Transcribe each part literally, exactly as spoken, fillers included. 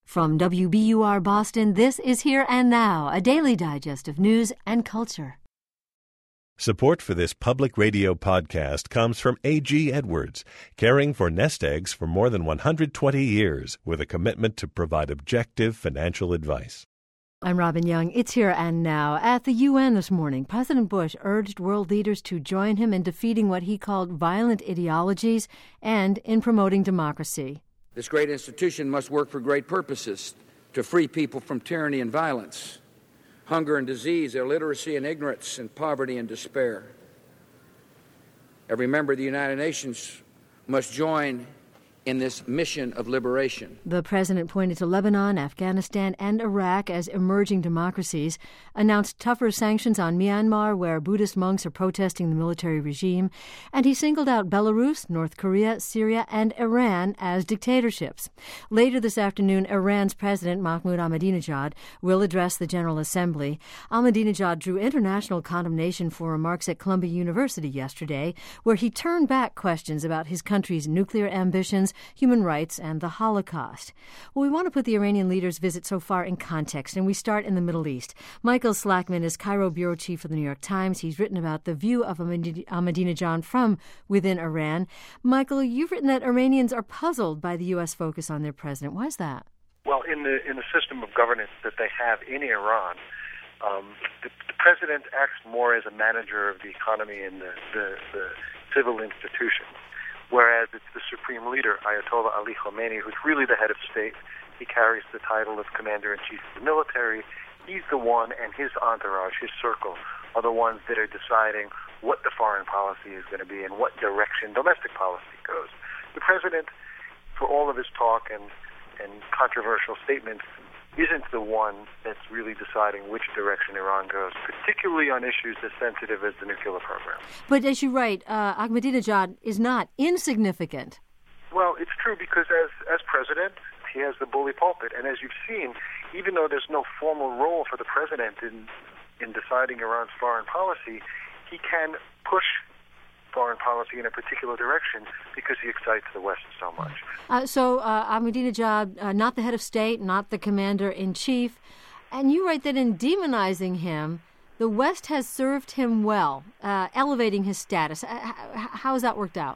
From W B U R Boston, this is Here and Now, a daily digest of news and culture. Support for this public radio podcast comes from A G Edwards, caring for nest eggs for more than one hundred twenty years with a commitment to provide objective financial advice. I'm Robin Young. It's Here and Now. At the U N this morning, President Bush urged world leaders to join him in defeating what he called violent ideologies and in promoting democracy. This great institution must work for great purposes, to free people from tyranny and violence, hunger and disease, illiteracy and ignorance, and poverty and despair. Every member of the United Nations must join in this mission of liberation. The president pointed to Lebanon, Afghanistan, and Iraq as emerging democracies, announced tougher sanctions on Myanmar, where Buddhist monks are protesting the military regime, and he singled out Belarus, North Korea, Syria, and Iran as dictatorships. Later this afternoon, Iran's President Mahmoud Ahmadinejad will address the General Assembly. Ahmadinejad drew international condemnation for remarks at Columbia University yesterday, where he turned back questions about his country's nuclear ambitions, human rights, and the Holocaust. Well, we want to put the Iranian leader's visit so far in context, and we start in the Middle East. Michael Slackman is Cairo bureau chief for the New York Times. He's written about the view of Ahmadinejad from within Iran. Michael, you've written that Iranians are puzzled by the U S focus on their president. Why is that? Well, in the in the system of governance that they have in Iran, um, the, the president acts more as a manager of the economy and the, the, the civil institutions, whereas it's the supreme leader, Ayatollah Ali Khamenei, who's really the head of state. He carries the title of commander-in-chief of the military. He's the one, and his entourage, his circle, are the ones that are deciding what the foreign policy is going to be and what direction domestic policy goes. The president, for all of his talk and, and controversial statements, isn't the one that's really deciding which direction Iran goes, particularly on issues as sensitive as the nuclear program. But as you write, uh, Ahmadinejad is not insignificant. Well, it's true because as, as president, he has the bully pulpit. And as you've seen, even though there's no formal role for the president in, in deciding Iran's foreign policy, he can push foreign policy in a particular direction because he excites the West so much. Uh, so uh, Ahmadinejad, uh, not the head of state, not the commander-in-chief, and you write that in demonizing him, the West has served him well, uh, elevating his status. Uh, how has that worked out?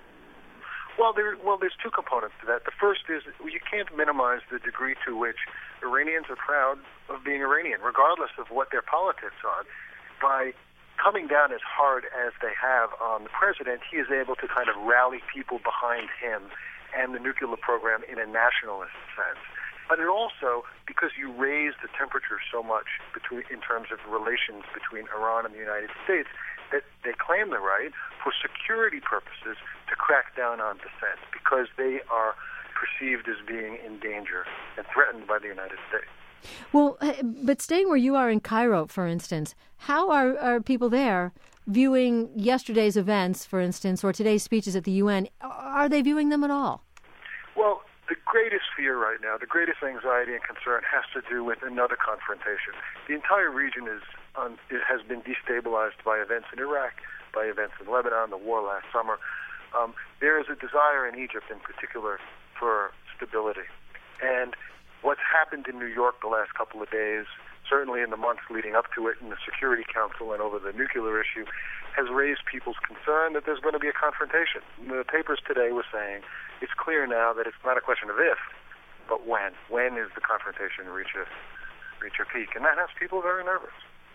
Well, there, well, there's two components to that. The first is you can't minimize the degree to which Iranians are proud of being Iranian, regardless of what their politics are. By coming down as hard as they have on the president, he is able to kind of rally people behind him and the nuclear program in a nationalist sense. But it also, because you raise the temperature so much between, in terms of relations between Iran and the United States, that they claim the right, for security purposes, to crack down on dissent, because they are perceived as being in danger and threatened by the United States. Well, but staying where you are in Cairo, for instance, how are, are people there viewing yesterday's events, for instance, or today's speeches at the U N? Are they viewing them at all? Well, the greatest fear right now, the greatest anxiety and concern has to do with another confrontation. The entire region is um, it has been destabilized by events in Iraq, by events in Lebanon, the war last summer. Um, there is a desire in Egypt in particular for stability. And what's happened in New York the last couple of days, certainly in the months leading up to it in the Security Council and over the nuclear issue, has raised people's concern that there's going to be a confrontation. The papers today were saying it's clear now that it's not a question of if, but when. When is the confrontation reach a, reach a peak? And that has people very nervous.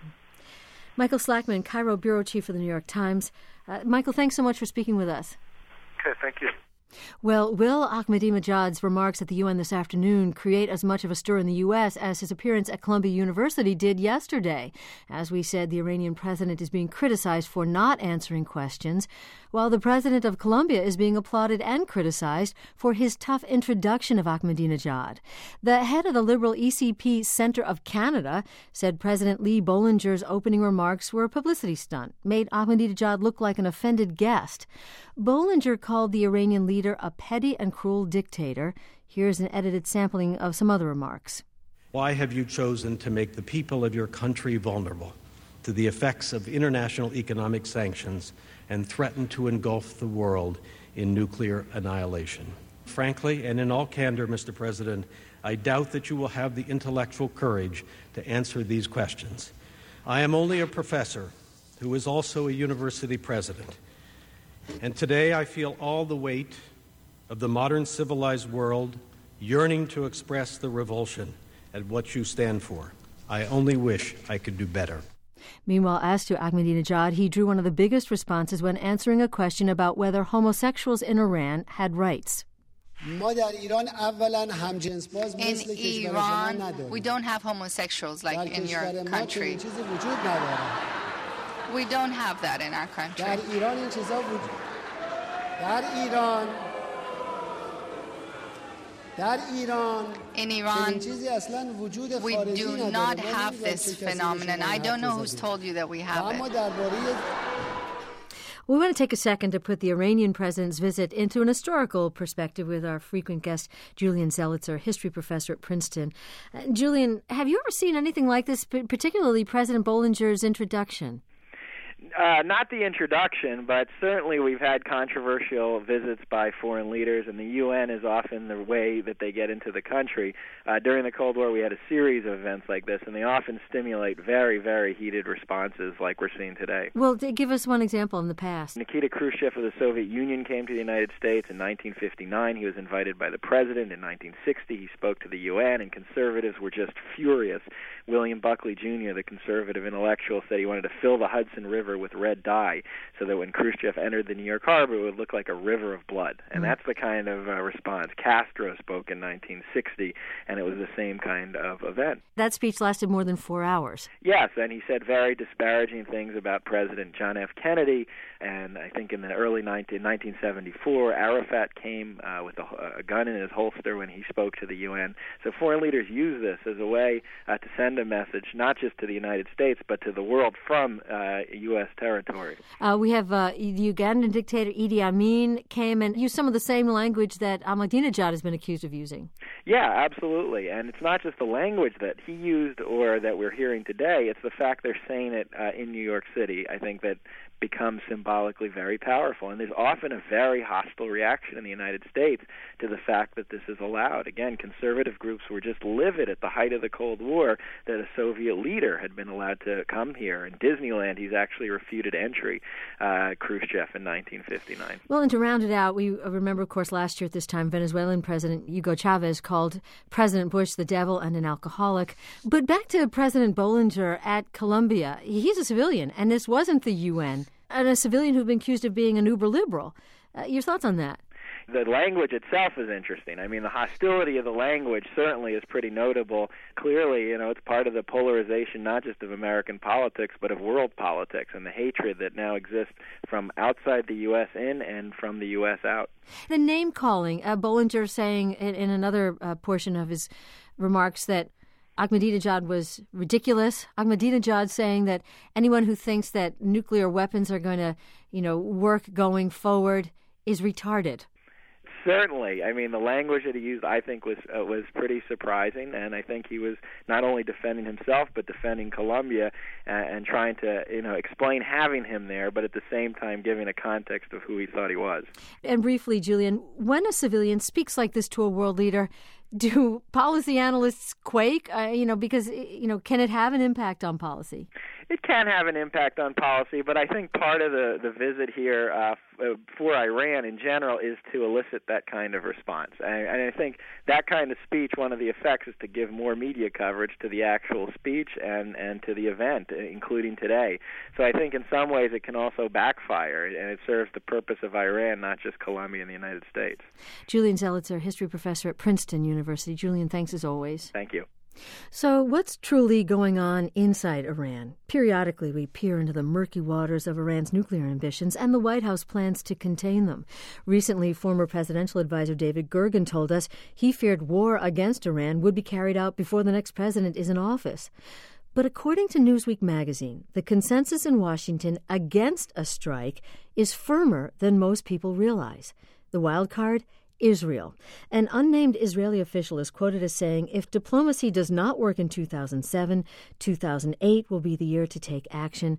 Michael Slackman, Cairo bureau chief for the New York Times. Uh, Michael, thanks so much for speaking with us. Okay, thank you. Well, will Ahmadinejad's remarks at the U N this afternoon create as much of a stir in the U S as his appearance at Columbia University did yesterday? As we said, the Iranian president is being criticized for not answering questions, while the president of Columbia is being applauded and criticized for his tough introduction of Ahmadinejad. The head of the liberal E C P Center of Canada said President Lee Bollinger's opening remarks were a publicity stunt, made Ahmadinejad look like an offended guest. Bollinger called the Iranian leader a petty and cruel dictator. Here's an edited sampling of some other remarks. Why have you chosen to make the people of your country vulnerable to the effects of international economic sanctions and threaten to engulf the world in nuclear annihilation? Frankly, and in all candor, Mister President, I doubt that you will have the intellectual courage to answer these questions. I am only a professor who is also a university president. And today I feel all the weight of the modern civilized world yearning to express the revulsion at what you stand for. I only wish I could do better. Meanwhile, as to Ahmadinejad, he drew one of the biggest responses when answering a question about whether homosexuals in Iran had rights. In Iran, we don't have homosexuals like in your country. We don't have that in our country. In Iran, we do not have this phenomenon. I don't know who's told you that we have it. We want to take a second to put the Iranian president's visit into an historical perspective with our frequent guest, Julian Zelizer, history professor at Princeton. Uh, Julian, have you ever seen anything like this, particularly President Bollinger's introduction? Uh, not the introduction, but certainly we've had controversial visits by foreign leaders, and the U N is often the way that they get into the country. Uh, during the Cold War, we had a series of events like this, and they often stimulate very, very heated responses like we're seeing today. Well, give us one example in the past. Nikita Khrushchev of the Soviet Union came to the United States in nineteen fifty-nine. He was invited by the president. In nineteen sixty, he spoke to the U N, and conservatives were just furious. William Buckley Junior, the conservative intellectual, said he wanted to fill the Hudson River with red dye so that when Khrushchev entered the New York harbor, it would look like a river of blood. And mm. that's the kind of uh, response. Castro spoke in nineteen sixty, and it was the same kind of event. That speech lasted more than four hours. Yes, and he said very disparaging things about President John F. Kennedy. And I think in the early nineteen, nineteen seventy-four, Arafat came uh, with a, a gun in his holster when he spoke to the U N. So foreign leaders use this as a way uh, to send a message, not just to the United States, but to the world from uh, U S territory. Uh, we have uh, the Ugandan dictator Idi Amin came and used some of the same language that Ahmadinejad has been accused of using. Yeah, absolutely. And it's not just the language that he used or that we're hearing today. It's the fact they're saying it uh, in New York City. I think that becomes symbolically very powerful. And there's often a very hostile reaction in the United States to the fact that this is allowed. Again, conservative groups were just livid at the height of the Cold War that a Soviet leader had been allowed to come here. In Disneyland, he's actually refuted entry, uh, Khrushchev, in nineteen fifty-nine. Well, and to round it out, we remember, of course, last year at this time, Venezuelan President Hugo Chavez called President Bush the devil and an alcoholic. But back to President Bollinger at Columbia. He's a civilian, and this wasn't the U N. And a civilian who'd been accused of being an uber-liberal. Uh, your thoughts on that? The language itself is interesting. I mean, the hostility of the language certainly is pretty notable. Clearly, you know, it's part of the polarization not just of American politics, but of world politics and the hatred that now exists from outside the U S in and from the U S out. The name-calling, uh, Bollinger saying in, in another uh, portion of his remarks that Ahmadinejad was ridiculous. Ahmadinejad saying that anyone who thinks that nuclear weapons are going to, you know, work going forward is retarded. Certainly. I mean, the language that he used, I think, was uh, was pretty surprising, and I think he was not only defending himself, but defending Colombia uh, and trying to, you know, explain having him there, but at the same time giving a context of who he thought he was. And briefly, Julian, when a civilian speaks like this to a world leader, do policy analysts quake? Uh, you know, because, you know, can it have an impact on policy? It can have an impact on policy, but I think part of the, the visit here uh, for Iran in general is to elicit that kind of response. And, and I think that kind of speech, one of the effects is to give more media coverage to the actual speech and, and to the event, including today. So I think in some ways it can also backfire, and it serves the purpose of Iran, not just Colombia and the United States. Julian Zelizer, history professor at Princeton University. Julian, thanks as always. Thank you. So what's truly going on inside Iran? Periodically, we peer into the murky waters of Iran's nuclear ambitions and the White House plans to contain them. Recently, former presidential advisor David Gergen told us he feared war against Iran would be carried out before the next president is in office. But according to Newsweek magazine, the consensus in Washington against a strike is firmer than most people realize. The wild card? Israel. An unnamed Israeli official is quoted as saying, if diplomacy does not work in two thousand seven, two thousand eight will be the year to take action.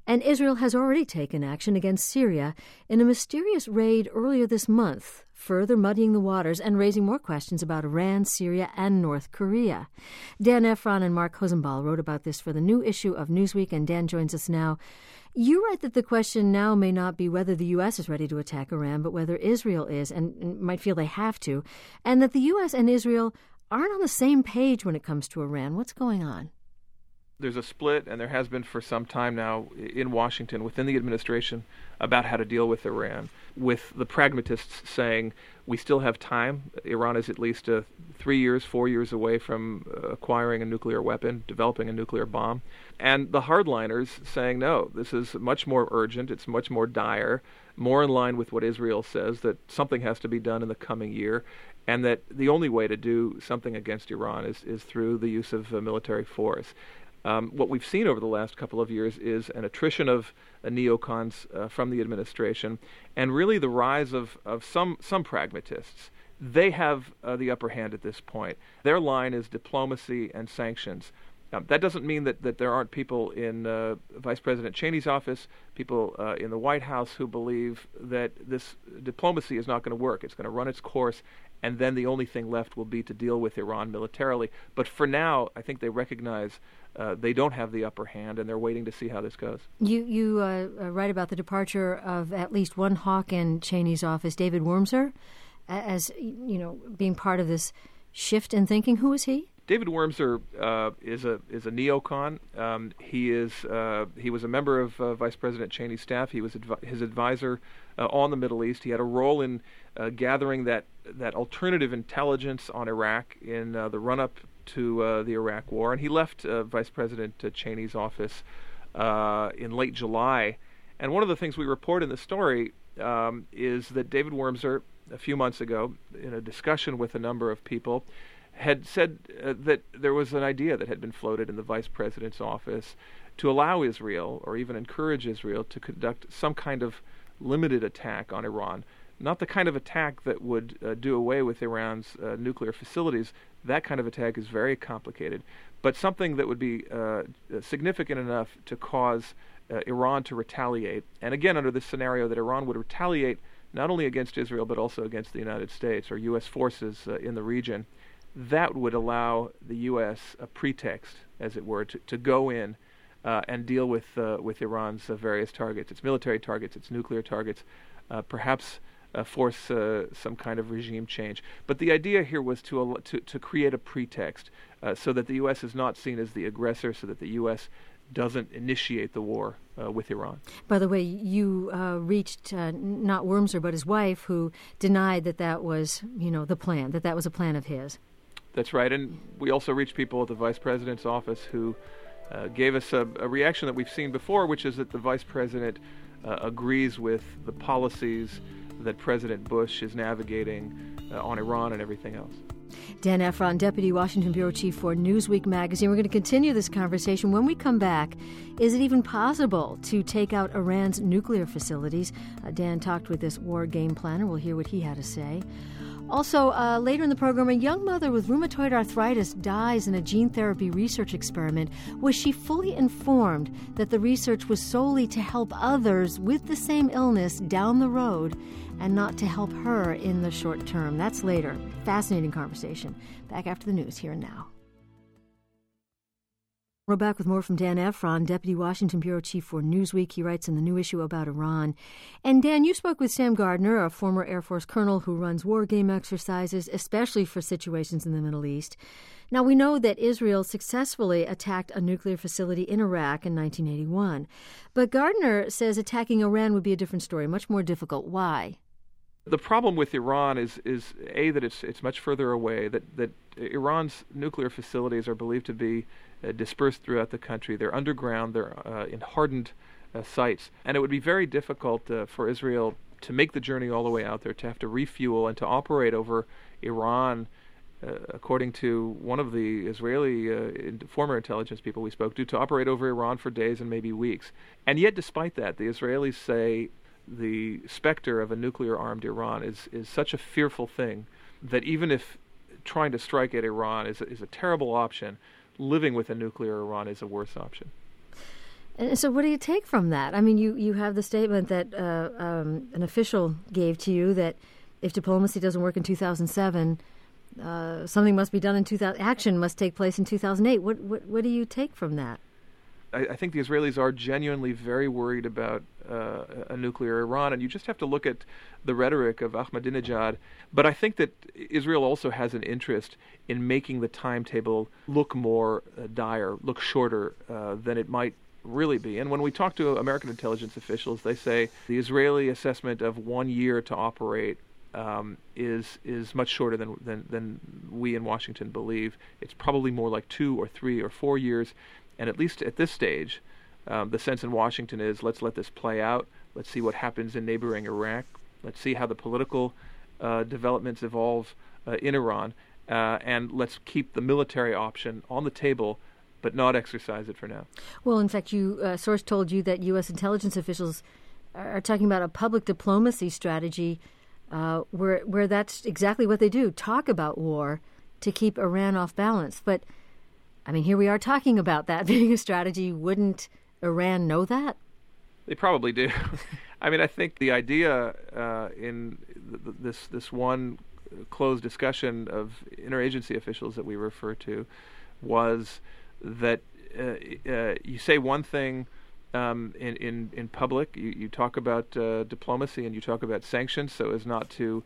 And Israel has already taken action against Syria in a mysterious raid earlier this month, further muddying the waters and raising more questions about Iran, Syria, and North Korea. Dan Ephron and Mark Hosenball wrote about this for the new issue of Newsweek, and Dan joins us now. You write that the question now may not be whether the U S is ready to attack Iran, but whether Israel is, and might feel they have to, and that the U S and Israel aren't on the same page when it comes to Iran. What's going on? There's a split, and there has been for some time now in Washington, within the administration, about how to deal with Iran, with the pragmatists saying we still have time. Iran is at least uh, three years, four years away from uh, acquiring a nuclear weapon, developing a nuclear bomb. And the hardliners saying, no, this is much more urgent, it's much more dire, more in line with what Israel says, that something has to be done in the coming year, and that the only way to do something against Iran is, is through the use of uh, military force. Um, what we've seen over the last couple of years is an attrition of uh, neocons uh, from the administration, and really the rise of, of some, some pragmatists. They have uh, the upper hand at this point. Their line is diplomacy and sanctions. Um, that doesn't mean that, that there aren't people in uh, Vice President Cheney's office, people uh, in the White House who believe that this diplomacy is not going to work. It's going to run its course, and then the only thing left will be to deal with Iran militarily. But for now, I think they recognize uh, they don't have the upper hand, and they're waiting to see how this goes. You you uh, write about the departure of at least one hawk in Cheney's office, David Wurmser, as you know, being part of this shift in thinking. Who is he? David Wurmser uh, is a is a neocon. Um, he is uh, he was a member of uh, Vice President Cheney's staff. He was advi- his advisor uh, on the Middle East. He had a role in uh, gathering that that alternative intelligence on Iraq in uh, the run-up to uh, the Iraq War, and he left uh, Vice President uh, Cheney's office uh, in late July. And one of the things we report in the story um, is that David Wurmser, a few months ago, in a discussion with a number of people, had said uh, that there was an idea that had been floated in the vice president's office to allow Israel, or even encourage Israel, to conduct some kind of limited attack on Iran. Not the kind of attack that would uh, do away with Iran's uh, nuclear facilities. That kind of attack is very complicated, but something that would be uh, significant enough to cause uh, Iran to retaliate. And again, under this scenario that Iran would retaliate not only against Israel, but also against the United States or U S forces uh, in the region. That would allow the U S a pretext, as it were, to, to go in uh, and deal with uh, with Iran's uh, various targets, its military targets, its nuclear targets, uh, perhaps uh, force uh, some kind of regime change. But the idea here was to al- to, to create a pretext uh, so that the U S is not seen as the aggressor, so that the U S doesn't initiate the war uh, with Iran. By the way, you uh, reached uh, not Wurmser, but his wife, who denied that that was, you know, the plan, that that was a plan of his. That's right, and we also reached people at the Vice President's office who uh, gave us a, a reaction that we've seen before, which is that the Vice President uh, agrees with the policies that President Bush is navigating uh, on Iran and everything else. Dan Ephron, Deputy Washington Bureau Chief for Newsweek magazine. We're going to continue this conversation when we come back. Is it even possible to take out Iran's nuclear facilities? Uh, Dan talked with this war game planner. We'll hear what he had to say. Also, uh, later in the program, a young mother with rheumatoid arthritis dies in a gene therapy research experiment. Was she fully informed that the research was solely to help others with the same illness down the road and not to help her in the short term? That's later. Fascinating conversation. Back after the news, here and now. We're back with more from Dan Ephron, Deputy Washington Bureau Chief for Newsweek. He writes in the new issue about Iran. And Dan, you spoke with Sam Gardner, a former Air Force colonel who runs war game exercises, especially for situations in the Middle East. Now, we know that Israel successfully attacked a nuclear facility in Iraq in nineteen eighty-one. But Gardner says attacking Iran would be a different story, much more difficult. Why? The problem with Iran is, is A, that it's it's much further away, that, that Iran's nuclear facilities are believed to be uh, dispersed throughout the country. They're underground, they're uh, in hardened uh, sites, and it would be very difficult uh, for Israel to make the journey all the way out there, to have to refuel and to operate over Iran. Uh, according to one of the Israeli uh, in, former intelligence people we spoke to, to operate over Iran for days and maybe weeks. And yet, despite that, the Israelis say the specter of a nuclear-armed Iran is, is such a fearful thing that even if trying to strike at Iran is, is a terrible option, living with a nuclear Iran is a worse option. And so what do you take from that? I mean, you, you have the statement that uh, um, an official gave to you that if diplomacy doesn't work in two thousand seven, uh, something must be done in two thousand. Action must take place in two thousand eight. What what what do you take from that? I, I think the Israelis are genuinely very worried about uh, a nuclear Iran, and you just have to look at the rhetoric of Ahmadinejad. But I think that Israel also has an interest in making the timetable look more uh, dire, look shorter uh, than it might really be. And when we talk to American intelligence officials, they say the Israeli assessment of one year to operate um, is is much shorter than, than than we in Washington believe. It's probably more like two or three or four years. And at least at this stage, um, the sense in Washington is let's let this play out. Let's see what happens in neighboring Iraq. Let's see how the political uh, developments evolve uh, in Iran. Uh, and let's keep the military option on the table, but not exercise it for now. Well, in fact, you uh, source told you that U S intelligence officials are talking about a public diplomacy strategy uh, where where that's exactly what they do, talk about war to keep Iran off balance. But, I mean, here we are talking about that being a strategy. Wouldn't Iran know that? They probably do. I mean, I think the idea uh, in th- this this one closed discussion of interagency officials that we refer to was that uh, uh, you say one thing um, in, in, in public, you, you talk about uh, diplomacy and you talk about sanctions so as not to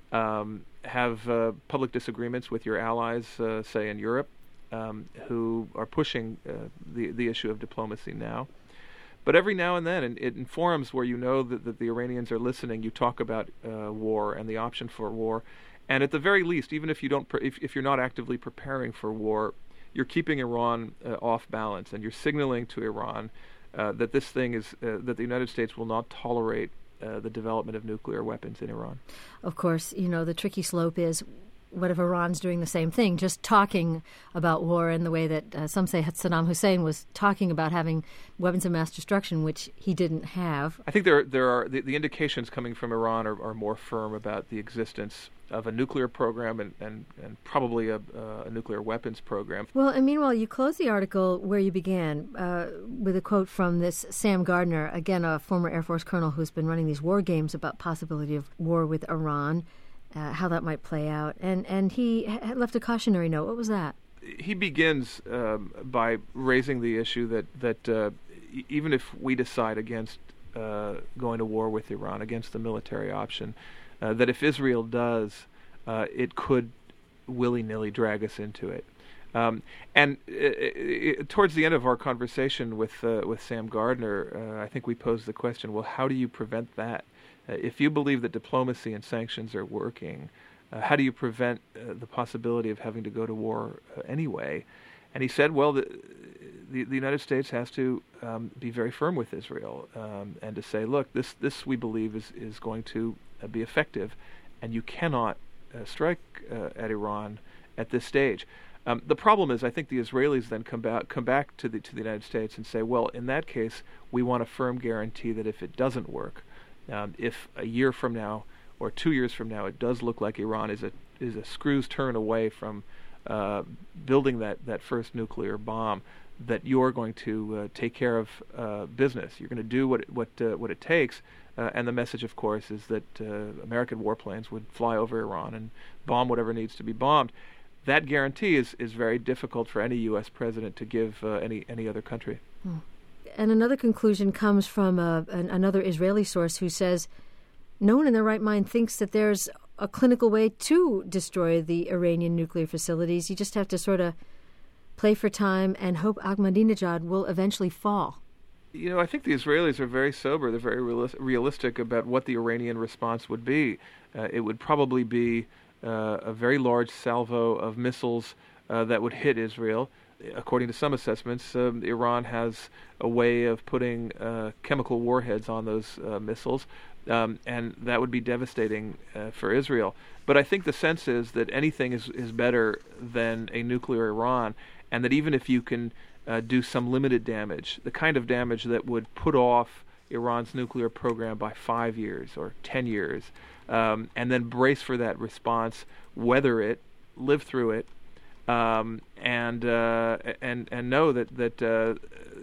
um, have uh, public disagreements with your allies, uh, say in Europe, um, who are pushing uh, the, the issue of diplomacy now. But every now and then, in, in forums where you know that, that the Iranians are listening, you talk about uh, war and the option for war. And at the very least, even if you don't, pre- if, if you're not actively preparing for war, you're keeping Iran uh, off balance, and you're signaling to Iran uh, that this thing is uh, that the United States will not tolerate uh, the development of nuclear weapons in Iran. Of course, you know the tricky slope is, what if Iran's doing the same thing, just talking about war in the way that uh, some say Saddam Hussein was talking about having weapons of mass destruction, which he didn't have. I think there there are the, the indications coming from Iran are, are more firm about the existence of a nuclear program and, and, and probably a, uh, a nuclear weapons program. Well, and meanwhile, you close the article where you began uh, with a quote from this Sam Gardner, again, a former Air Force colonel who's been running these war games about possibility of war with Iran. Uh, how that might play out. And and he ha- left a cautionary note. What was that? He begins um, by raising the issue that, that uh, e- even if we decide against uh, going to war with Iran, against the military option, uh, that if Israel does, uh, it could willy-nilly drag us into it. Um, and uh, uh, towards the end of our conversation with, uh, with Sam Gardner, uh, I think we posed the question, well, how do you prevent that? Uh, if you believe that diplomacy and sanctions are working, uh, how do you prevent uh, the possibility of having to go to war uh, anyway? And he said, well, the, the, the United States has to um, be very firm with Israel um, and to say, look, this, this we believe is, is going to uh, be effective, and you cannot uh, strike uh, at Iran at this stage. Um, the problem is, I think the Israelis then come back come back to the to the United States and say, well, in that case, we want a firm guarantee that if it doesn't work, Um, if a year from now or two years from now it does look like Iran is a is a screw's turn away from uh, building that, that first nuclear bomb, that you're going to uh, take care of uh, business. You're going to do what it, what uh, what it takes. Uh, and the message, of course, is that uh, American warplanes would fly over Iran and bomb whatever needs to be bombed. That guarantee is, is very difficult for any U S president to give uh, any any other country. Hmm. And another conclusion comes from a, an, another Israeli source who says no one in their right mind thinks that there's a clinical way to destroy the Iranian nuclear facilities. You just have to sort of play for time and hope Ahmadinejad will eventually fall. You know, I think the Israelis are very sober. They're very realis- realistic about what the Iranian response would be. Uh, it would probably be uh, a very large salvo of missiles uh, that would hit Israel. According to some assessments, um, Iran has a way of putting uh, chemical warheads on those uh, missiles, um, and that would be devastating uh, for Israel. But I think the sense is that anything is, is better than a nuclear Iran, and that even if you can uh, do some limited damage, the kind of damage that would put off Iran's nuclear program by five years or ten years, um, and then brace for that response, weather it, live through it, Um, and uh, and and know that that uh,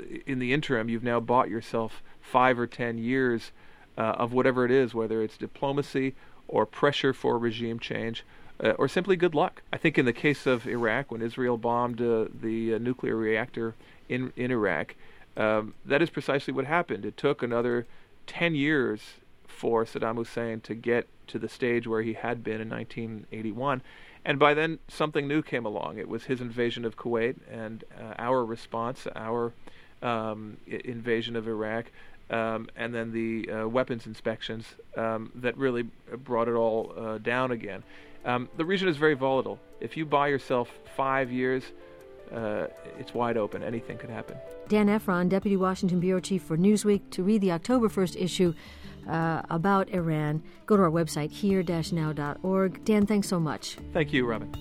in the interim, you've now bought yourself five or ten years uh, of whatever it is, whether it's diplomacy or pressure for regime change, uh, or simply good luck. I think in the case of Iraq, when Israel bombed uh, the uh, nuclear reactor in, in Iraq, um, that is precisely what happened. It took another ten years for Saddam Hussein to get to the stage where he had been in nineteen eighty-one. And by then, something new came along. It was his invasion of Kuwait and uh, our response, our um, I- invasion of Iraq, um, and then the uh, weapons inspections um, that really brought it all uh, down again. Um, the region is very volatile. If you buy yourself five years, uh, it's wide open. Anything could happen. Dan Efron, Deputy Washington Bureau Chief for Newsweek. To read the October first issue uh, about Iran, go to our website, here dash now dot org. Dan, thanks so much. Thank you, Robin.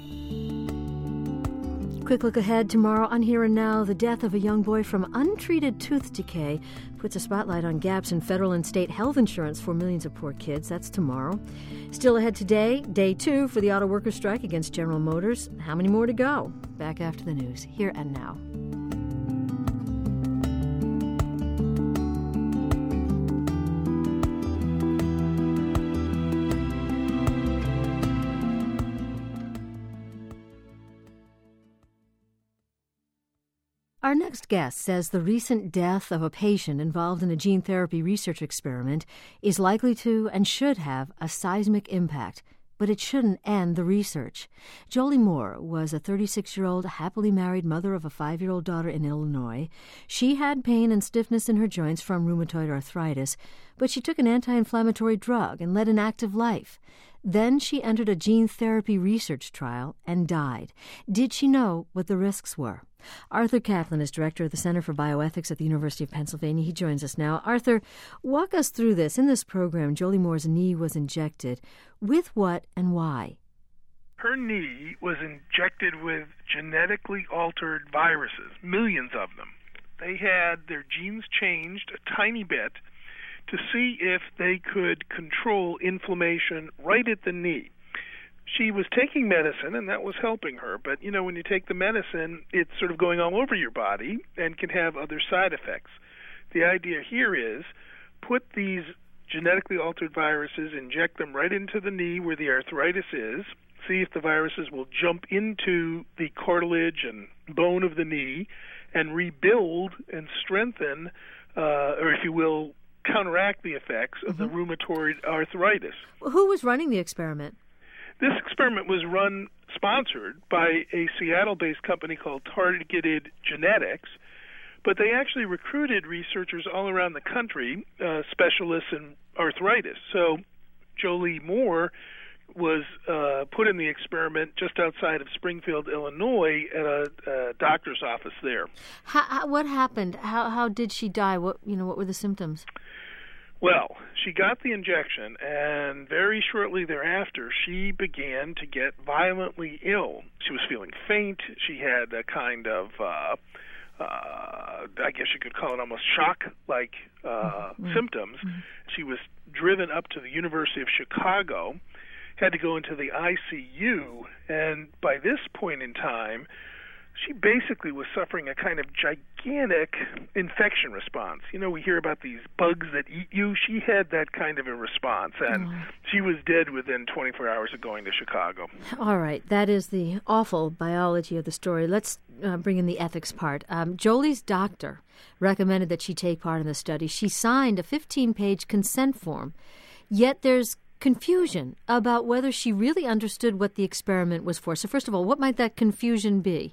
Quick look ahead tomorrow on Here and Now. The death of a young boy from untreated tooth decay puts a spotlight on gaps in federal and state health insurance for millions of poor kids. That's tomorrow. Still ahead today, day two for the auto workers' strike against General Motors. How many more to go? Back after the news. Here and Now. Our next guest says the recent death of a patient involved in a gene therapy research experiment is likely to and should have a seismic impact, but it shouldn't end the research. Jolie Moore was a thirty-six-year-old happily married mother of a five-year-old daughter in Illinois. She had pain and stiffness in her joints from rheumatoid arthritis, but she took an anti-inflammatory drug and led an active life. Then she entered a gene therapy research trial and died. Did she know what the risks were? Arthur Caplan is director of the Center for Bioethics at the University of Pennsylvania. He joins us now. Arthur, walk us through this. In this program, Jolie Moore's knee was injected. With what and why? Her knee was injected with genetically altered viruses, millions of them. They had their genes changed a tiny bit to see if they could control inflammation right at the knee. She was taking medicine, and that was helping her. But, you know, when you take the medicine, it's sort of going all over your body and can have other side effects. The idea here is put these genetically altered viruses, inject them right into the knee where the arthritis is, see if the viruses will jump into the cartilage and bone of the knee and rebuild and strengthen, uh, or if you will, counteract the effects of mm-hmm. the rheumatoid arthritis. Who was running the experiment? This experiment was run, sponsored by a Seattle-based company called Targeted Genetics, but they actually recruited researchers all around the country, uh, specialists in arthritis. So Jolie Moore was uh, put in the experiment just outside of Springfield, Illinois, at a, a doctor's office there. How, how, what happened? How how did she die? What you know? What were the symptoms? Well, she got the injection, and very shortly thereafter, she began to get violently ill. She was feeling faint. She had a kind of, uh, uh, I guess you could call it almost shock-like uh, mm-hmm. symptoms. Mm-hmm. She was driven up to the University of Chicago, had to go into the I C U, and by this point in time, she basically was suffering a kind of gigantic infection response. You know, we hear about these bugs that eat you. She had that kind of a response, and oh. she was dead within twenty-four hours of going to Chicago. All right. That is the awful biology of the story. Let's uh, bring in the ethics part. Um, Jolie's doctor recommended that she take part in the study. She signed a fifteen-page consent form, yet there's confusion about whether she really understood what the experiment was for. So first of all, what might that confusion be?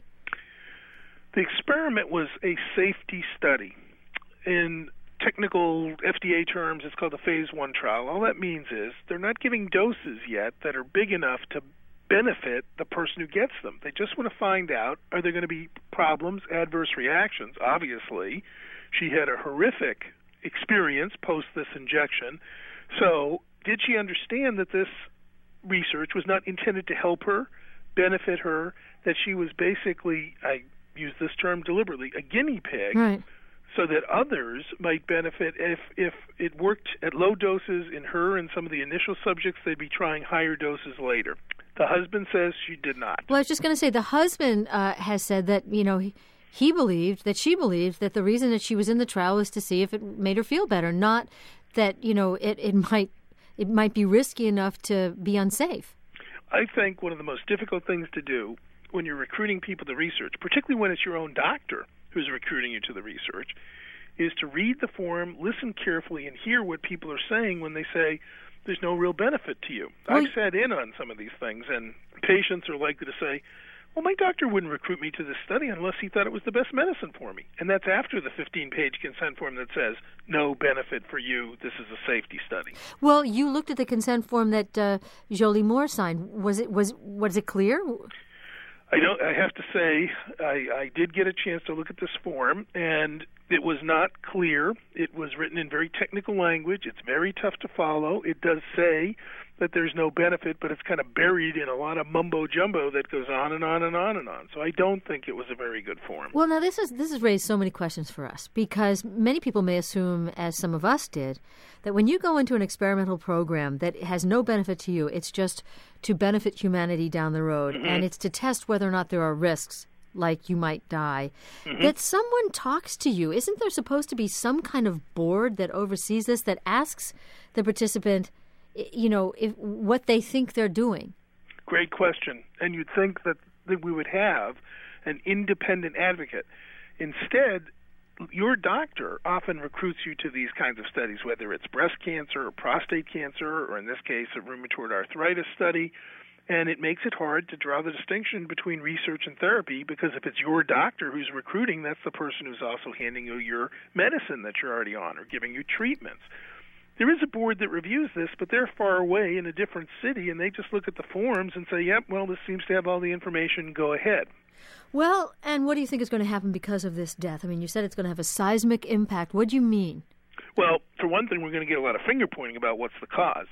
The experiment was a safety study. In technical F D A terms, it's called a phase one trial. All that means is they're not giving doses yet that are big enough to benefit the person who gets them. They just want to find out, are there going to be problems, adverse reactions? Obviously, she had a horrific experience post this injection. So did she understand that this research was not intended to help her, benefit her, that she was basically, I use this term deliberately, a guinea pig, right, so that others might benefit? If if it worked at low doses in her and some of the initial subjects, they'd be trying higher doses later. The husband says she did not. Well, I was just going to say, the husband uh, has said that, you know, he, he believed that she believed that the reason that she was in the trial was to see if it made her feel better, not that, you know, it, it might it might be risky enough to be unsafe. I think one of the most difficult things to do when you're recruiting people to research, particularly when it's your own doctor who's recruiting you to the research, is to read the form, listen carefully, and hear what people are saying when they say there's no real benefit to you. Well, I've sat in on some of these things, and patients are likely to say, well, my doctor wouldn't recruit me to this study unless he thought it was the best medicine for me. And that's after the fifteen-page consent form that says, no benefit for you, this is a safety study. Well, you looked at the consent form that uh, Jolie Moore signed. Was it was was it clear? I don't. I have to say, I, I did get a chance to look at this form, and it was not clear. It was written in very technical language. It's very tough to follow. It does say that there's no benefit, but it's kind of buried in a lot of mumbo-jumbo that goes on and on and on and on. So I don't think it was a very good form. Well, now this is this has raised so many questions for us, because many people may assume, as some of us did, that when you go into an experimental program that has no benefit to you, it's just to benefit humanity down the road, mm-hmm. and it's to test whether or not there are risks, like you might die, mm-hmm. that someone talks to you. Isn't there supposed to be some kind of board that oversees this, that asks the participant, you know, if, what they think they're doing? Great question. And you'd think that, that we would have an independent advocate. Instead, your doctor often recruits you to these kinds of studies, whether it's breast cancer or prostate cancer, or in this case, a rheumatoid arthritis study. And it makes it hard to draw the distinction between research and therapy, because if it's your doctor who's recruiting, that's the person who's also handing you your medicine that you're already on or giving you treatments. There is a board that reviews this, but they're far away in a different city, and they just look at the forms and say, yep, well, this seems to have all the information, go ahead. Well, and what do you think is going to happen because of this death? I mean, you said it's going to have a seismic impact. What do you mean? Well, for one thing, we're going to get a lot of finger-pointing about what's the cause.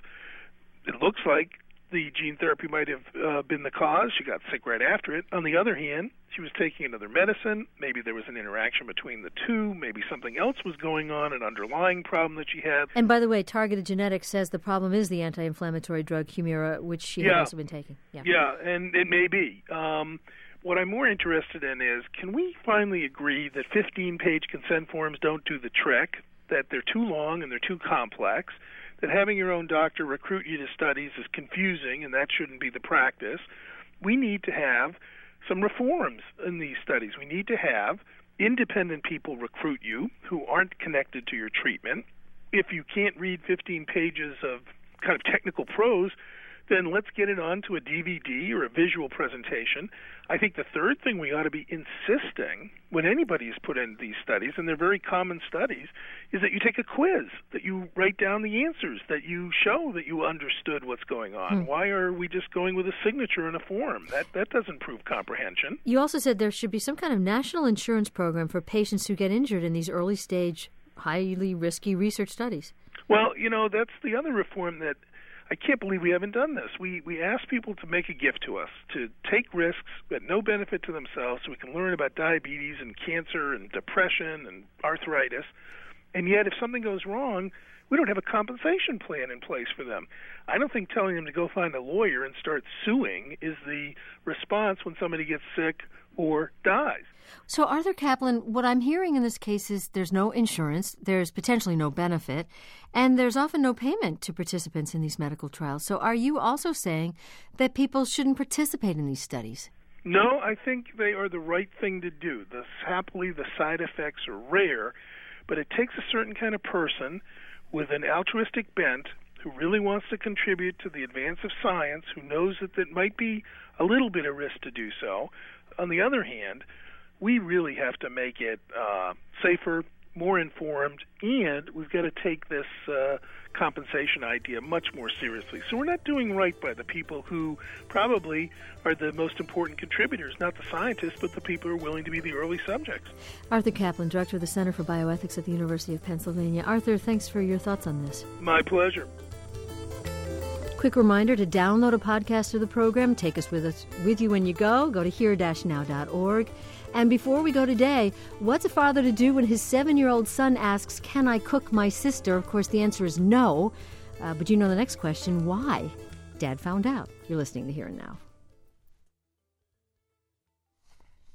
It looks like the gene therapy might have uh, been the cause. She got sick right after it. On the other hand, she was taking another medicine. Maybe there was an interaction between the two. Maybe something else was going on, an underlying problem that she had. And by the way, Targeted Genetics says the problem is the anti-inflammatory drug Humira, which she yeah. had also been taking. Yeah, yeah, and it may be. Um, what I'm more interested in is, can we finally agree that fifteen-page consent forms don't do the trick, that they're too long and they're too complex, that having your own doctor recruit you to studies is confusing, and that shouldn't be the practice? We need to have some reforms in these studies. We need to have independent people recruit you who aren't connected to your treatment. If you can't read fifteen pages of kind of technical prose, then let's get it onto a D V D or a visual presentation. I think the third thing we ought to be insisting when anybody is put in these studies, and they're very common studies, is that you take a quiz, that you write down the answers, that you show that you understood what's going on. Hmm. Why are we just going with a signature in a form? That that doesn't prove comprehension. You also said there should be some kind of national insurance program for patients who get injured in these early stage, highly risky research studies. Well, you know, that's the other reform that I can't believe we haven't done this. We we ask people to make a gift to us, to take risks at no benefit to themselves, so we can learn about diabetes and cancer and depression and arthritis. And yet, if something goes wrong, we don't have a compensation plan in place for them. I don't think telling them to go find a lawyer and start suing is the response when somebody gets sick or dies. So, Arthur Caplan, what I'm hearing in this case is there's no insurance, there's potentially no benefit, and there's often no payment to participants in these medical trials. So are you also saying that people shouldn't participate in these studies? No, I think they are the right thing to do. This, happily, the side effects are rare, but it takes a certain kind of person with an altruistic bent who really wants to contribute to the advance of science, who knows that it might be a little bit of risk to do so. On the other hand, we really have to make it uh, safer, more informed, and we've got to take this uh, compensation idea much more seriously. So we're not doing right by the people who probably are the most important contributors, not the scientists, but the people who are willing to be the early subjects. Arthur Caplan, Director of the Center for Bioethics at the University of Pennsylvania. Arthur, thanks for your thoughts on this. My pleasure. Quick reminder to download a podcast of the program. Take us with us with you when you go. Go to here dash now dot org. And before we go today, what's a father to do when his seven-year-old son asks, "Can I cook my sister?" Of course, the answer is no. Uh, but you know the next question, why? Dad found out. You're listening to Here and Now.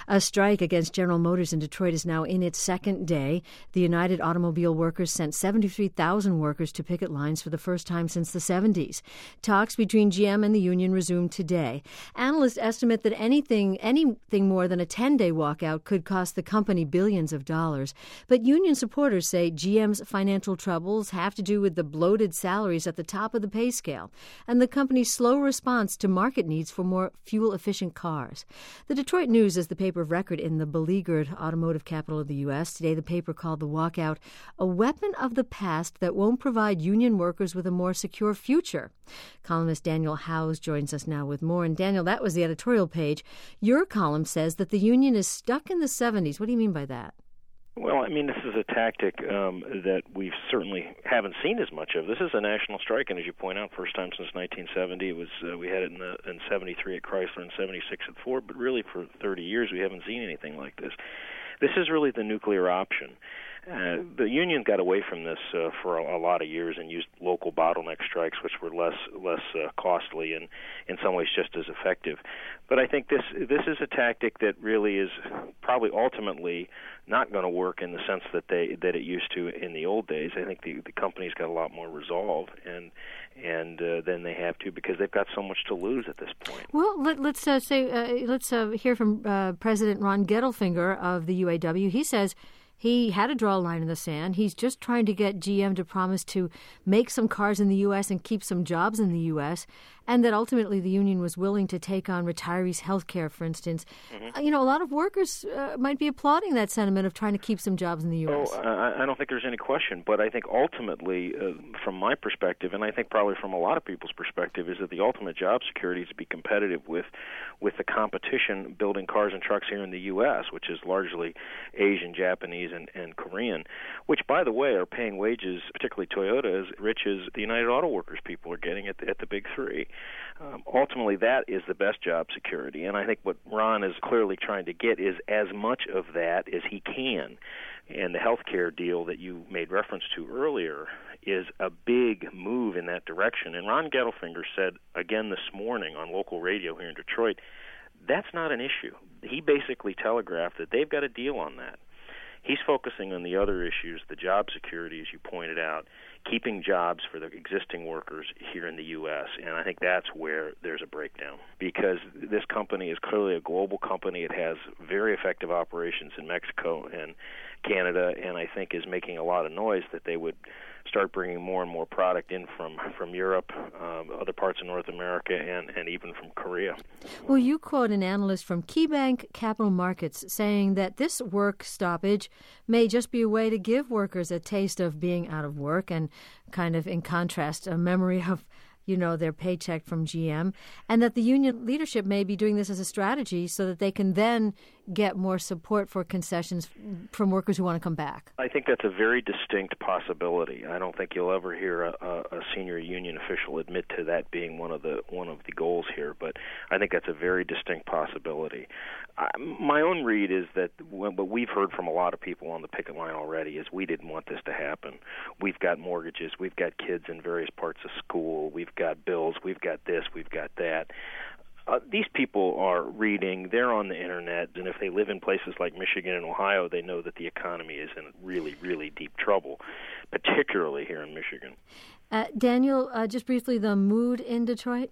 A strike against General Motors in Detroit is now in its second day. The United Automobile Workers sent seventy-three thousand workers to picket lines for the first time since the seventies. Talks between G M and the union resumed today. Analysts estimate that anything, anything more than a ten-day walkout could cost the company billions of dollars. But union supporters say G M's financial troubles have to do with the bloated salaries at the top of the pay scale and the company's slow response to market needs for more fuel-efficient cars. The Detroit News is the paper of record in the beleaguered automotive capital of the U S. Today, the paper called the walkout a weapon of the past that won't provide union workers with a more secure future. Columnist Daniel Howes joins us now with more. And Daniel, that was the editorial page. Your column says that the union is stuck in the seventies. What do you mean by that? Well, I mean, this is a tactic um, that we certainly haven't seen as much of. This is a national strike, and as you point out, first time since nineteen seventy. It was uh, we had it in, the, in seventy-three at Chrysler and seventy-six at Ford, but really for thirty years we haven't seen anything like this. This is really the nuclear option. Uh, the union got away from this uh, for a, a lot of years and used local bottleneck strikes, which were less less uh, costly and in some ways just as effective. But I think this this is a tactic that really is probably ultimately not going to work in the sense that they that it used to in the old days. I think the the company's got a lot more resolve and and uh, than they have to because they've got so much to lose at this point. Well, let, let's uh, say uh, let's uh, hear from uh, President Ron Gettelfinger of the U A W. He says he had to draw a line in the sand. He's just trying to get G M to promise to make some cars in the U S and keep some jobs in the U S, and that ultimately the union was willing to take on retirees' health care, for instance. Mm-hmm. You know, a lot of workers uh, might be applauding that sentiment of trying to keep some jobs in the U S. Oh, I, I don't think there's any question, but I think ultimately, uh, from my perspective, and I think probably from a lot of people's perspective, is that the ultimate job security is to be competitive with, with the competition building cars and trucks here in the U S, which is largely Asian, Japanese, and, and Korean, which, by the way, are paying wages, particularly Toyota, as rich as the United Auto Workers people are getting at the, at the big three. Um, ultimately, that is the best job security, and I think what Ron is clearly trying to get is as much of that as he can. And the health care deal that you made reference to earlier is a big move in that direction. And Ron Gettelfinger said again this morning on local radio here in Detroit, that's not an issue. He basically telegraphed that they've got a deal on that. He's focusing on the other issues, the job security, as you pointed out, keeping jobs for the existing workers here in the U S, and I think that's where there's a breakdown because this company is clearly a global company. It has very effective operations in Mexico and Canada, and I think is making a lot of noise that they would start bringing more and more product in from, from Europe, um, other parts of North America, and, and even from Korea. Well, you quote an analyst from KeyBank Capital Markets saying that this work stoppage may just be a way to give workers a taste of being out of work and kind of, in contrast, a memory of, you know, their paycheck from G M, and that the union leadership may be doing this as a strategy so that they can then get more support for concessions from workers who want to come back. I think that's a very distinct possibility. I don't think you'll ever hear a, a, a senior union official admit to that being one of the one of the goals here, but I think that's a very distinct possibility. I, my own read is that what we've heard from a lot of people on the picket line already is we didn't want this to happen. We've got mortgages, we've got kids in various parts of school, we've got bills, we've got this, we've got that. Uh, these people are reading, they're on the internet, and if they live in places like Michigan and Ohio, they know that the economy is in really, really deep trouble, particularly here in Michigan. Uh, Daniel, uh, just briefly, the mood in Detroit?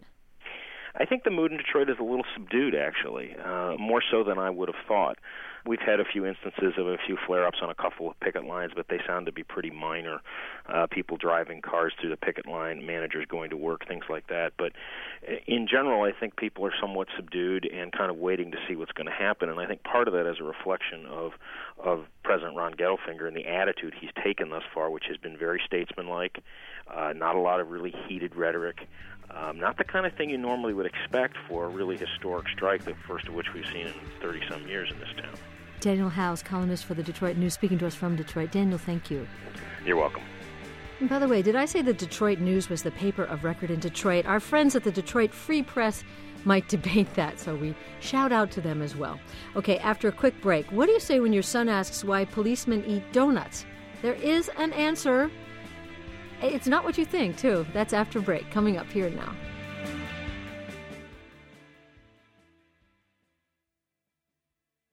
I think the mood in Detroit is a little subdued, actually, uh, more so than I would have thought. We've had a few instances of a few flare-ups on a couple of picket lines, but they sound to be pretty minor. Uh, people driving cars through the picket line, managers going to work, things like that. But in general, I think people are somewhat subdued and kind of waiting to see what's going to happen. And I think part of that is a reflection of of President Ron Gettelfinger and the attitude he's taken thus far, which has been very statesmanlike, uh, not a lot of really heated rhetoric. Um, not the kind of thing you normally would expect for a really historic strike, the first of which we've seen in thirty-some years in this town. Daniel Howes, columnist for the Detroit News, speaking to us from Detroit. Daniel, thank you. You're welcome. And by the way, did I say the Detroit News was the paper of record in Detroit? Our friends at the Detroit Free Press might debate that, so we shout out to them as well. Okay, after a quick break, what do you say when your son asks why policemen eat donuts? There is an answer. It's not what you think, too. That's after break, coming up here now.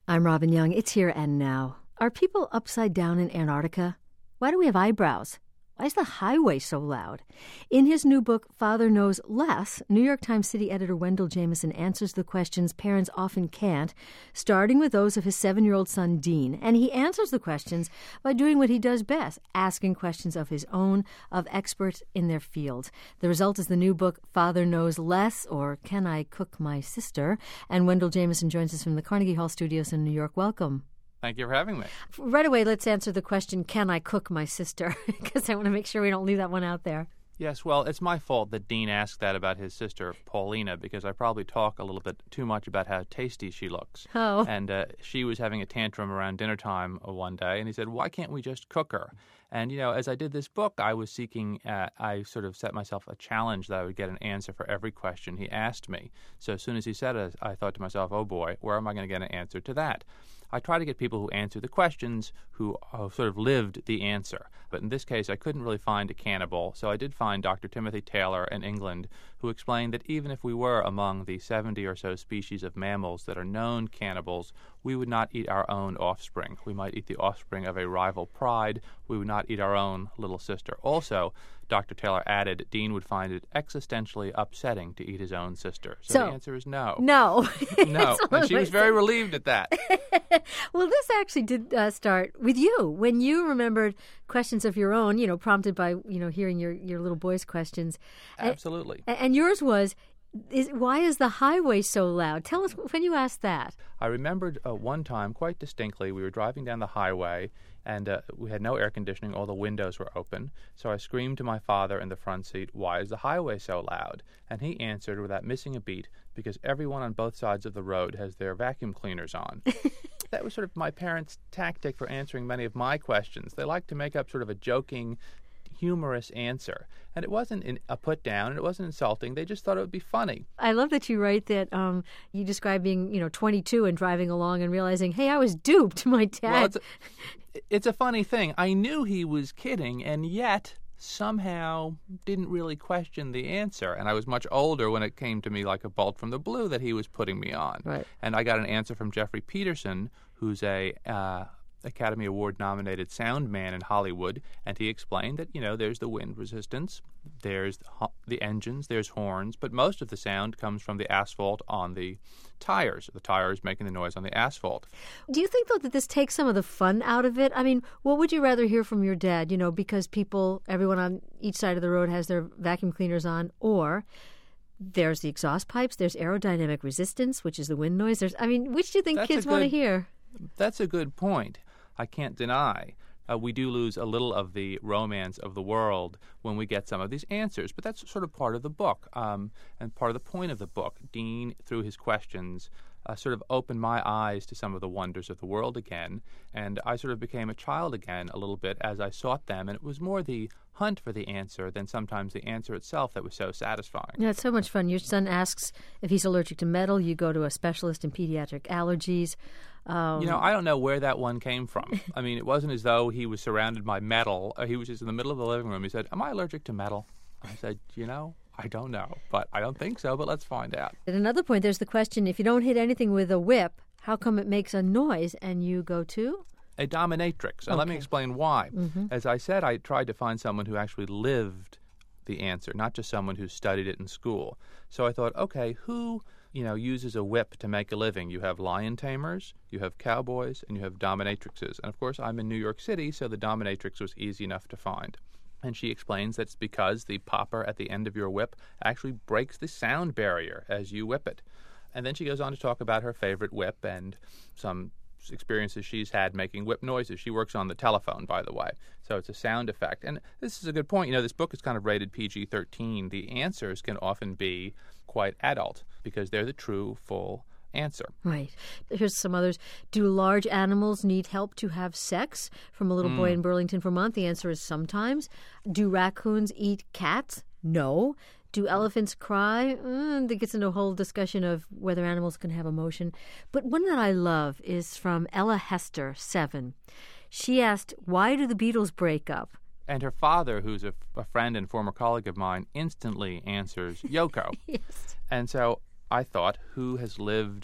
I'm Robin Young. It's Here and Now. Are people upside down in Antarctica? Why do we have eyebrows? Why is the highway so loud? In his new book, Father Knows Less, New York Times City editor Wendell Jamison answers the questions parents often can't, starting with those of his seven-year-old son, Dean. And he answers the questions by doing what he does best, asking questions of his own, of experts in their field. The result is the new book, Father Knows Less, or Can I Cook My Sister? And Wendell Jamison joins us from the Carnegie Hall Studios in New York. Welcome. Thank you for having me. Right away, let's answer the question, can I cook my sister? Because I want to make sure we don't leave that one out there. Yes, well, it's my fault that Dean asked that about his sister, Paulina, because I probably talk a little bit too much about how tasty she looks. Oh. And uh, she was having a tantrum around dinner time one day, and he said, why can't we just cook her? And, you know, as I did this book, I was seeking, uh, I sort of set myself a challenge that I would get an answer for every question he asked me. So as soon as he said it, I thought to myself, oh boy, where am I going to get an answer to that? I try to get people who answer the questions who uh, sort of lived the answer. But in this case, I couldn't really find a cannibal, so I did find Doctor Timothy Taylor in England, who explained that even if we were among the seventy or so species of mammals that are known cannibals, we would not eat our own offspring. We might eat the offspring of a rival pride. We would not eat our own little sister. Also, Doctor Taylor added, Dean would find it existentially upsetting to eat his own sister. So, so the answer is no. No. No. And she was very relieved at that. Well, this actually did uh, start with you, when you remembered questions of your own, you know, prompted by, you know, hearing your, your little boy's questions. Absolutely. And, and yours was, is, why is the highway so loud? Tell us when you asked that. I remembered uh, one time quite distinctly, we were driving down the highway, and uh, we had no air conditioning, all the windows were open. So I screamed to my father in the front seat, why is the highway so loud? And he answered without missing a beat, because everyone on both sides of the road has their vacuum cleaners on. That was sort of my parents' tactic for answering many of my questions. They liked to make up sort of a joking, humorous answer. And it wasn't in a put down, and it wasn't insulting. They just thought it would be funny. I love that you write that um, you describe being, you know, twenty-two and driving along and realizing, hey, I was duped. My dad. Well, it's a, it's a funny thing. I knew he was kidding, and yet somehow didn't really question the answer. And I was much older when it came to me like a bolt from the blue that he was putting me on. Right. And I got an answer from Jeffrey Peterson, who's a uh, Academy Award-nominated sound man in Hollywood, and he explained that, you know, there's the wind resistance, there's the engines, there's horns, but most of the sound comes from the asphalt on the tires, the tires making the noise on the asphalt. Do you think, though, that this takes some of the fun out of it? I mean, what would you rather hear from your dad, you know, because people, everyone on each side of the road has their vacuum cleaners on, or there's the exhaust pipes, there's aerodynamic resistance, which is the wind noise. There's, I mean, which do you think That's kids good, want to hear? That's a good point. I can't deny. Uh, we do lose a little of the romance of the world when we get some of these answers, but that's sort of part of the book um, and part of the point of the book. Dean, through his questions, uh, sort of opened my eyes to some of the wonders of the world again, and I sort of became a child again a little bit as I sought them, and it was more the hunt for the answer than sometimes the answer itself that was so satisfying. Yeah, it's so much fun. Your son asks if he's allergic to metal. You go to a specialist in pediatric allergies. Um, you know, I don't know where that one came from. I mean, it wasn't as though he was surrounded by metal. Uh, he was just in the middle of the living room. He said, am I allergic to metal? I said, you know, I don't know, but I don't think so, but let's find out. At another point, there's the question, if you don't hit anything with a whip, how come it makes a noise? And you go to? A dominatrix. And okay. Let me explain why. Mm-hmm. As I said, I tried to find someone who actually lived the answer, not just someone who studied it in school. So I thought, okay, who, you know, uses a whip to make a living? You have lion tamers, you have cowboys, and you have dominatrixes. And of course, I'm in New York City, so the dominatrix was easy enough to find. And she explains that it's because the popper at the end of your whip actually breaks the sound barrier as you whip it. And then she goes on to talk about her favorite whip and some experiences she's had making whip noises. She works on the telephone, by the way, so it's a sound effect. And this is a good point. You know, this book is kind of rated P G thirteen. The answers can often be quite adult because they're the true, full answer. Right. Here's some others. Do large animals need help to have sex? From a little mm. boy in Burlington, Vermont, the answer is sometimes. Do raccoons eat cats? No. Do elephants cry? Mm, that gets into a whole discussion of whether animals can have emotion. But one that I love is from Ella Hester, seven. She asked, why do the Beatles break up? And her father, who's a, a friend and former colleague of mine, instantly answers Yoko. Yes. And so I thought, who has lived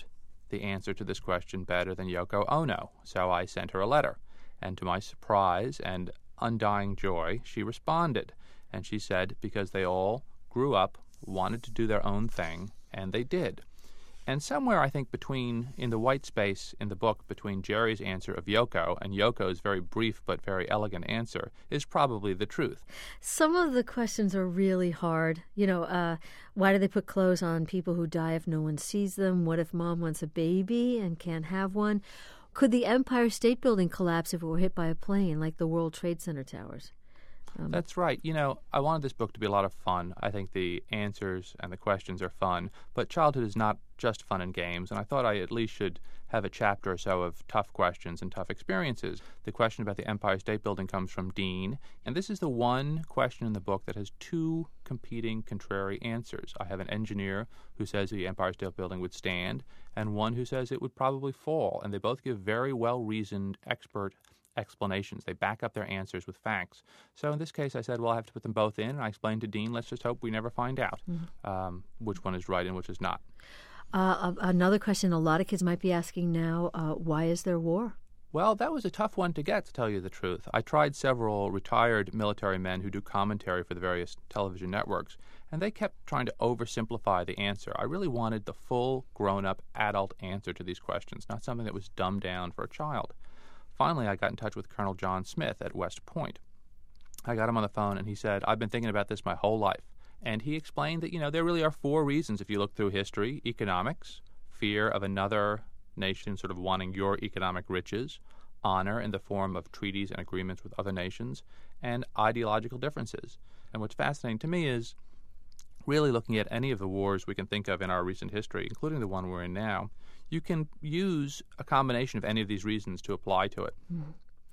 the answer to this question better than Yoko Ono, so I sent her a letter. And to my surprise and undying joy, she responded. And she said, because they all grew up, wanted to do their own thing, and they did. And somewhere, I think, between, in the white space in the book, between Jerry's answer of Yoko and Yoko's very brief but very elegant answer, is probably the truth. Some of the questions are really hard. You know, uh, why do they put clothes on people who die if no one sees them? What if mom wants a baby and can't have one? Could the Empire State Building collapse if it were hit by a plane, like the World Trade Center towers? Um, That's right. You know, I wanted this book to be a lot of fun. I think the answers and the questions are fun, but childhood is not just fun and games, and I thought I at least should have a chapter or so of tough questions and tough experiences. The question about the Empire State Building comes from Dean, and this is the one question in the book that has two competing, contrary answers. I have an engineer who says the Empire State Building would stand, and one who says it would probably fall, and they both give very well-reasoned, expert explanations. They back up their answers with facts. So in this case, I said, well, I have to put them both in, and I explained to Dean, let's just hope we never find out mm-hmm. um, which one is right and which is not. Uh, another question a lot of kids might be asking now, uh, why is there war? Well, that was a tough one to get, to tell you the truth. I tried several retired military men who do commentary for the various television networks, and they kept trying to oversimplify the answer. I really wanted the full, grown-up, adult answer to these questions, not something that was dumbed down for a child. Finally, I got in touch with Colonel John Smith at West Point. I got him on the phone, and he said, I've been thinking about this my whole life. And he explained that, you know, there really are four reasons if you look through history: economics, fear of another nation sort of wanting your economic riches, honor in the form of treaties and agreements with other nations, and ideological differences. And what's fascinating to me is really looking at any of the wars we can think of in our recent history, including the one we're in now, you can use a combination of any of these reasons to apply to it. Mm.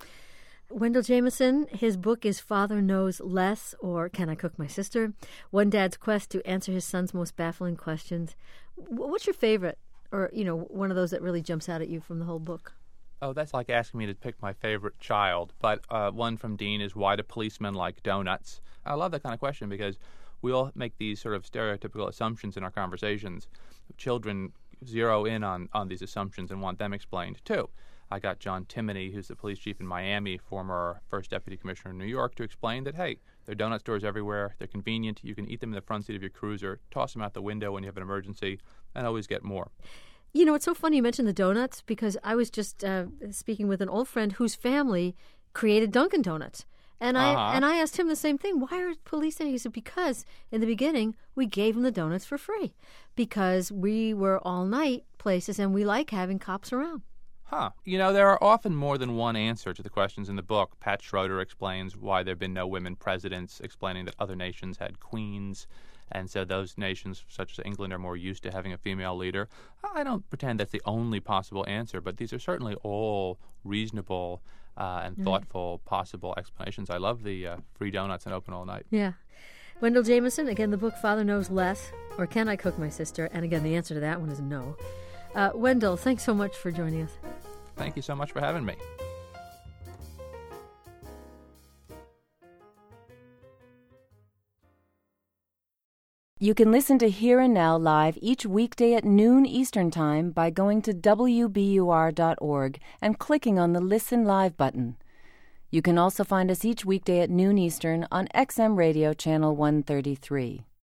Wendell Jameson, his book is Father Knows Less, or Can I Cook My Sister? One Dad's Quest to Answer His Son's Most Baffling Questions. What's your favorite, or, you know, one of those that really jumps out at you from the whole book? Oh, that's like asking me to pick my favorite child. But uh, one from Dean is, why do policemen like donuts? I love that kind of question because we all make these sort of stereotypical assumptions in our conversations. Children zero in on, on these assumptions and want them explained, too. I got John Timoney, who's the police chief in Miami, former first deputy commissioner in New York, to explain that, hey, there are donut stores everywhere. They're convenient. You can eat them in the front seat of your cruiser, toss them out the window when you have an emergency, and always get more. You know, it's so funny you mentioned the donuts because I was just uh, speaking with an old friend whose family created Dunkin' Donuts. And I uh-huh. and I asked him the same thing. Why are police there? He said, because in the beginning, we gave them the donuts for free because we were all-night places and we like having cops around. Huh. You know, there are often more than one answer to the questions in the book. Pat Schroeder explains why there have been no women presidents, explaining that other nations had queens, and so those nations, such as England, are more used to having a female leader. I don't pretend that's the only possible answer, but these are certainly all reasonable uh, and thoughtful mm-hmm. possible explanations. I love the uh, free donuts and open all night. Yeah. Wendell Jameson, again, the book Father Knows Less, or Can I Cook My Sister? And again, the answer to that one is no. Uh, Wendell, thanks so much for joining us. Thank you so much for having me. You can listen to Here and Now live each weekday at noon Eastern Time by going to W B U R dot org and clicking on the Listen Live button. You can also find us each weekday at noon Eastern on X M Radio Channel one thirty-three.